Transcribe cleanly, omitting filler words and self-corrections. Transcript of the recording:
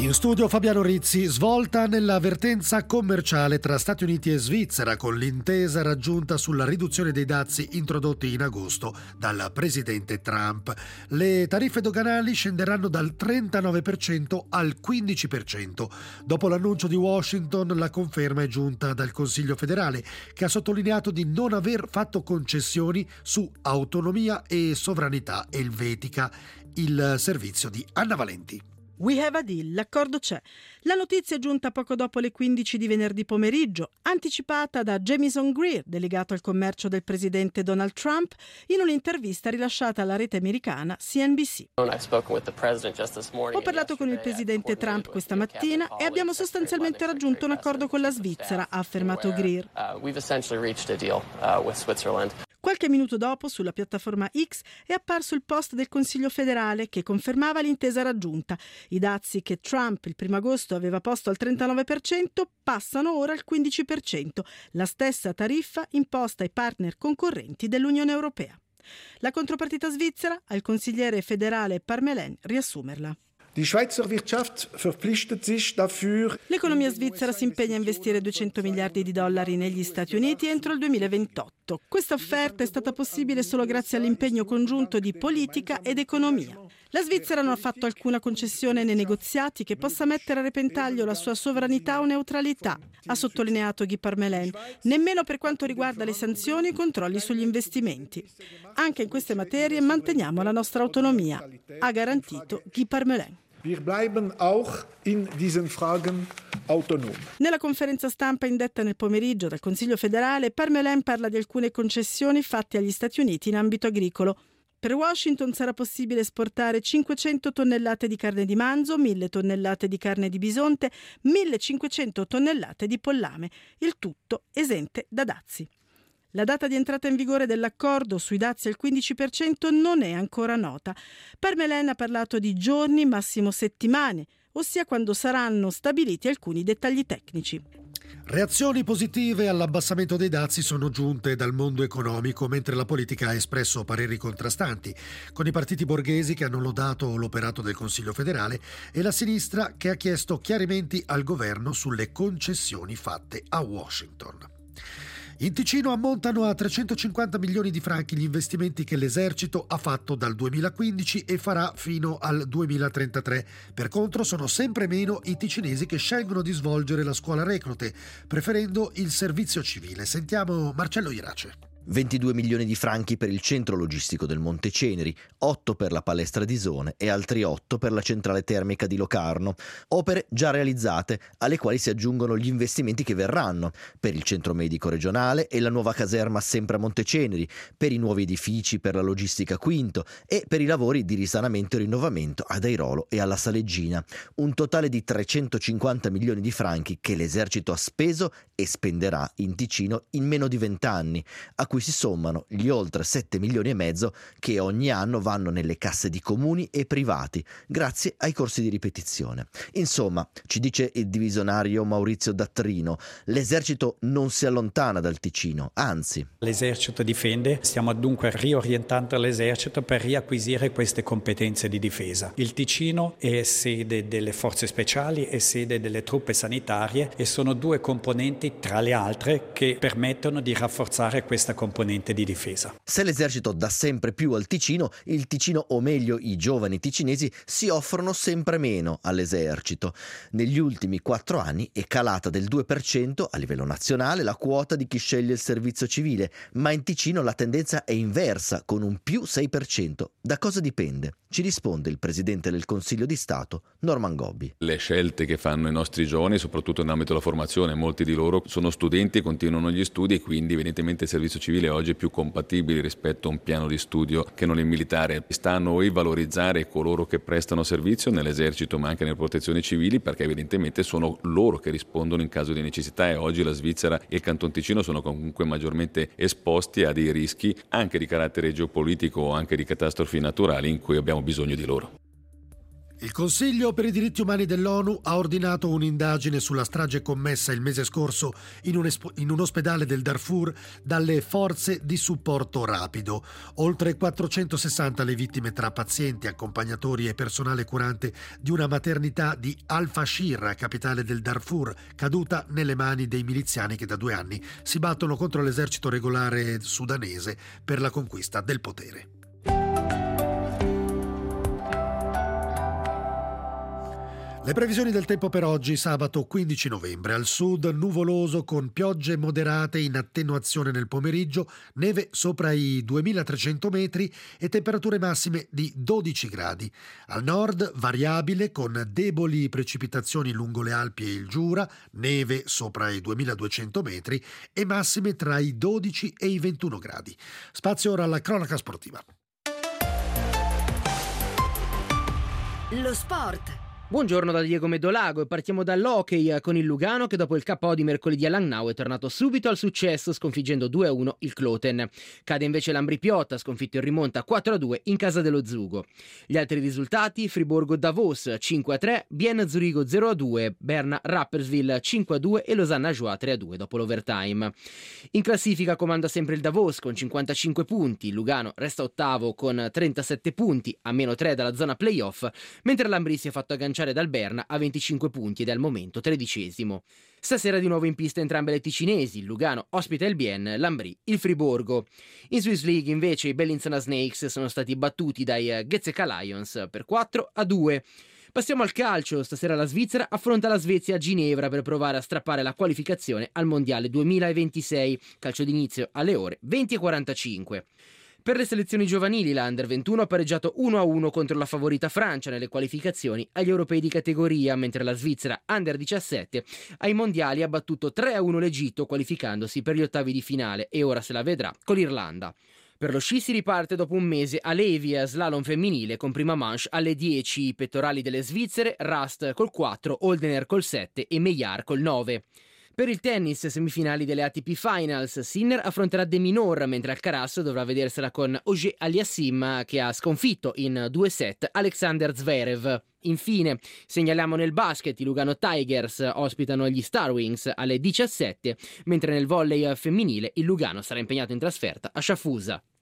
In studio Fabiano Rizzi. Svolta nella vertenza commerciale tra Stati Uniti e Svizzera con l'intesa raggiunta sulla riduzione dei dazi introdotti in agosto dal presidente Trump. Le tariffe doganali scenderanno dal 39% al 15%. Dopo l'annuncio di Washington, la conferma è giunta dal Consiglio federale, che ha sottolineato di non aver fatto concessioni su autonomia e sovranità elvetica. Il servizio di Anna Valenti. We have a deal, l'accordo c'è. La notizia è giunta poco dopo le 15 di venerdì pomeriggio, anticipata da Jamieson Greer, delegato al commercio del presidente Donald Trump, in un'intervista rilasciata alla rete americana CNBC. Ho parlato con il presidente Trump questa mattina e abbiamo sostanzialmente raggiunto un accordo con la Svizzera, ha affermato Greer. Qualche minuto dopo, sulla piattaforma X, è apparso il post del Consiglio federale che confermava l'intesa raggiunta. I dazi che Trump il 1 agosto aveva posto al 39% passano ora al 15%, la stessa tariffa imposta ai partner concorrenti dell'Unione Europea. La contropartita svizzera, al consigliere federale Parmelin riassumerla. L'economia svizzera si impegna a investire 200 miliardi di dollari negli Stati Uniti entro il 2028. Questa offerta è stata possibile solo grazie all'impegno congiunto di politica ed economia. La Svizzera non ha fatto alcuna concessione nei negoziati che possa mettere a repentaglio la sua sovranità o neutralità, ha sottolineato Guy Parmelin, nemmeno per quanto riguarda le sanzioni e i controlli sugli investimenti. Anche in queste materie manteniamo la nostra autonomia, ha garantito Guy Parmelin. Wir bleiben auch in diesen Fragen autonom. Nella conferenza stampa indetta nel pomeriggio dal Consiglio federale, Parmelin parla di alcune concessioni fatte agli Stati Uniti in ambito agricolo. Per Washington sarà possibile esportare 500 tonnellate di carne di manzo, 1.000 tonnellate di carne di bisonte, 1.500 tonnellate di pollame, il tutto esente da dazi. La data di entrata in vigore dell'accordo sui dazi al 15% non è ancora nota. Parmelin ha parlato di giorni, massimo settimane, ossia quando saranno stabiliti alcuni dettagli tecnici. Reazioni positive all'abbassamento dei dazi sono giunte dal mondo economico, mentre la politica ha espresso pareri contrastanti, con i partiti borghesi che hanno lodato l'operato del Consiglio federale e la sinistra che ha chiesto chiarimenti al governo sulle concessioni fatte a Washington. In Ticino ammontano a 350 milioni di franchi gli investimenti che l'esercito ha fatto dal 2015 e farà fino al 2033. Per contro sono sempre meno i ticinesi che scelgono di svolgere la scuola reclute, preferendo il servizio civile. Sentiamo Marcello Irace. 22 milioni di franchi per il centro logistico del Monte Ceneri, 8 per la palestra di Isone e altri 8 per la centrale termica di Locarno. Opere già realizzate, alle quali si aggiungono gli investimenti che verranno per il centro medico regionale e la nuova caserma sempre a Monte Ceneri, per i nuovi edifici per la logistica Quinto e per i lavori di risanamento e rinnovamento ad Airolo e alla Saleggina. Un totale di 350 milioni di franchi che l'esercito ha speso e spenderà in Ticino in meno di 20 anni, a cui si sommano gli oltre 7 milioni e mezzo che ogni anno vanno nelle casse di comuni e privati, grazie ai corsi di ripetizione. Insomma, ci dice il divisionario Maurizio Dattrino, l'esercito non si allontana dal Ticino, anzi. L'esercito difende, stiamo dunque riorientando l'esercito per riacquisire queste competenze di difesa. Il Ticino è sede delle forze speciali, è sede delle truppe sanitarie e sono due componenti tra le altre che permettono di rafforzare questa componente di difesa. Se l'esercito dà sempre più al Ticino, il Ticino, o meglio i giovani ticinesi, si offrono sempre meno all'esercito. Negli ultimi 4 anni è calata del 2% a livello nazionale la quota di chi sceglie il servizio civile, ma in Ticino la tendenza è inversa, con un più 6%. Da cosa dipende? Ci risponde il presidente del Consiglio di Stato, Norman Gobbi. Le scelte che fanno i nostri giovani, soprattutto nell'ambito della formazione, molti di loro sono studenti e continuano gli studi e quindi evidentemente il servizio civile oggi è più compatibile rispetto a un piano di studio che non il militare. Sta a noi valorizzare coloro che prestano servizio nell'esercito ma anche nelle protezioni civili, perché evidentemente sono loro che rispondono in caso di necessità e oggi la Svizzera e il Canton Ticino sono comunque maggiormente esposti a dei rischi anche di carattere geopolitico o anche di catastrofi naturali in cui abbiamo bisogno di loro. Il Consiglio per i diritti umani dell'ONU ha ordinato un'indagine sulla strage commessa il mese scorso in un ospedale del Darfur dalle forze di supporto rapido. Oltre 460 le vittime tra pazienti, accompagnatori e personale curante di una maternità di Al-Fashir, capitale del Darfur, caduta nelle mani dei miliziani che da 2 anni si battono contro l'esercito regolare sudanese per la conquista del potere. Le previsioni del tempo per oggi, sabato 15 novembre. Al sud nuvoloso con piogge moderate in attenuazione nel pomeriggio, neve sopra i 2300 metri e temperature massime di 12 gradi. Al nord variabile con deboli precipitazioni lungo le Alpi e il Giura, neve sopra i 2200 metri e massime tra i 12 e i 21 gradi. Spazio ora alla cronaca sportiva. Lo sport. Buongiorno da Diego Medolago e partiamo dall'hockey con il Lugano che dopo il KO di mercoledì a Langnau è tornato subito al successo sconfiggendo 2-1 il Kloten. Cade invece l'Ambri Piotta, sconfitto in rimonta 4-2 in casa dello Zugo. Gli altri risultati: Friburgo-Davos 5-3, Bienne-Zurigo 0-2, Berna-Rapperswil 5-2 e Losanna-Joie 3-2 dopo l'overtime. In classifica comanda sempre il Davos con 55 punti, il Lugano resta ottavo con 37 punti, a meno 3 dalla zona playoff, mentre l'Ambri si è fatto agganciare dal Berna a 25 punti ed è al momento 13esimo. Stasera di nuovo in pista entrambe le ticinesi, il Lugano ospita il Bienne, l'Ambri il Friburgo. In Swiss League invece i Bellinzona Snakes sono stati battuti dai Gezzeka Lions per 4-2. Passiamo al calcio, stasera la Svizzera affronta la Svezia a Ginevra per provare a strappare la qualificazione al Mondiale 2026, calcio d'inizio alle ore 20:45. Per le selezioni giovanili l'Under 21 ha pareggiato 1-1 contro la favorita Francia nelle qualificazioni agli europei di categoria, mentre la Svizzera Under 17 ai mondiali ha battuto 3-1 l'Egitto qualificandosi per gli ottavi di finale e ora se la vedrà con l'Irlanda. Per lo sci si riparte dopo un mese a Levi, slalom femminile con prima manche alle 10, i pettorali delle svizzere, Rast col 4, Holdener col 7 e Meillard col 9. Per il tennis, semifinali delle ATP Finals, Sinner affronterà De Minaur, mentre Alcaraz dovrà vedersela con Auger Aliassime, che ha sconfitto in 2 set Alexander Zverev. Infine, segnaliamo nel basket, i Lugano Tigers ospitano gli Star Wings alle 17, mentre nel volley femminile il Lugano sarà impegnato in trasferta a Sciafusa.